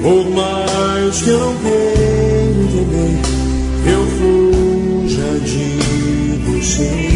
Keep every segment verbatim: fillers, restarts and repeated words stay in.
Por mais que eu não queira entender, eu fuja de você.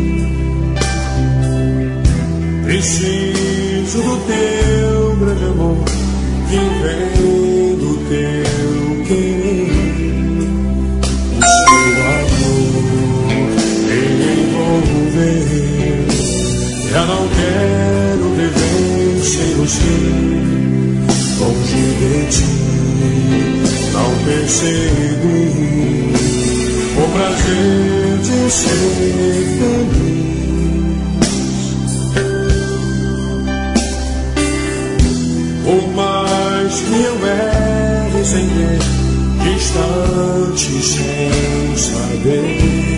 Preciso do teu grande amor, que vem do teu querer. O seu amor me envolver. Já não quero viver sem você. Longe de ti, não percebi o prazer de ser feliz. Por mais que eu erre sem ver, distante sem saber,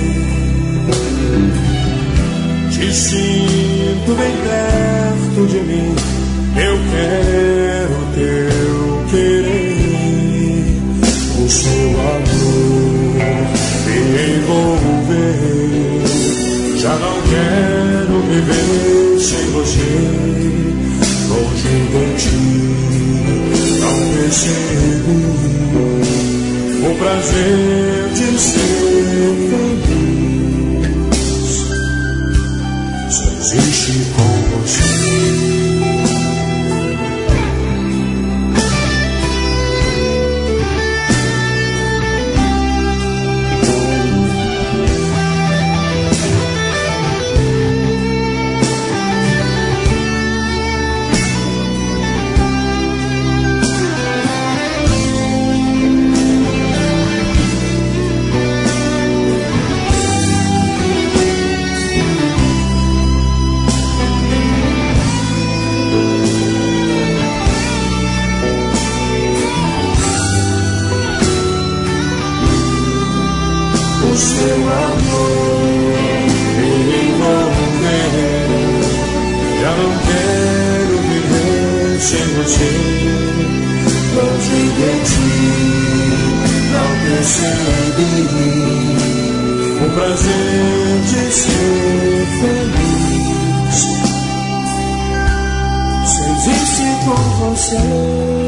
te sinto bem perto de mim. Eu quero teu querer, o seu amor me envolver. Já não quero viver sem você. Longe de ti, não percebi o prazer de ser feliz. Só existe com você. O seu amor me envolver. Já não quero viver sem você. Longe de ti, não percebi o prazer de ser feliz. Se existe com você.